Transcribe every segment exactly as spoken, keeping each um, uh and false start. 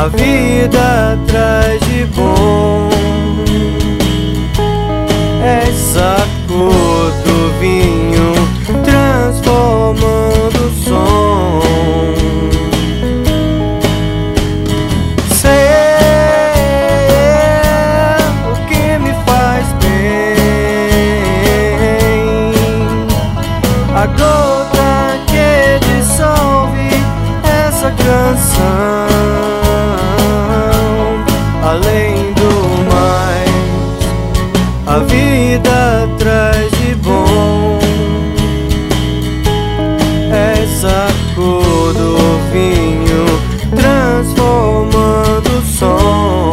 a vida traz de bom. Essa cor do vinho transformando o som. Sei o que me faz bem, a gota que dissolve essa canção. Além do mais, a vida traz de bom. Essa cor do vinho transformando o som.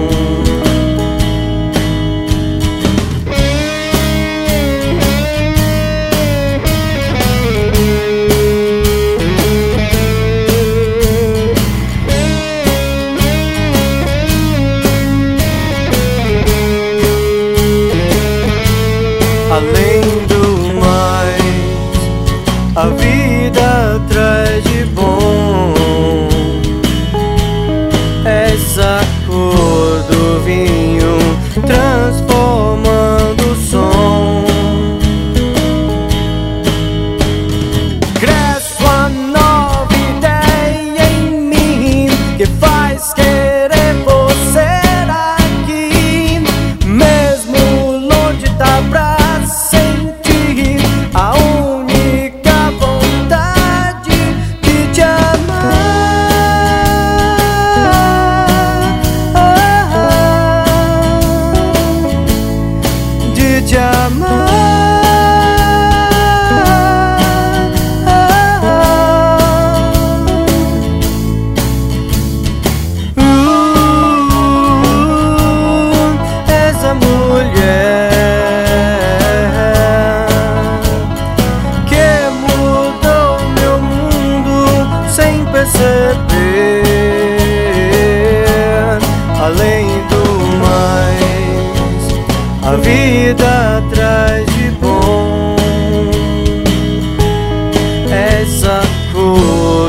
Além do mais, a vida traz de bom. Essa cor do vinho transformando o som. Cresce uma nova ideia em mim que faz querer você aqui, mesmo longe da praia. A única vontade de te amar, de te amar. Uh, essa mulher perceber. Além do mais, a vida traz de bom. Essa cor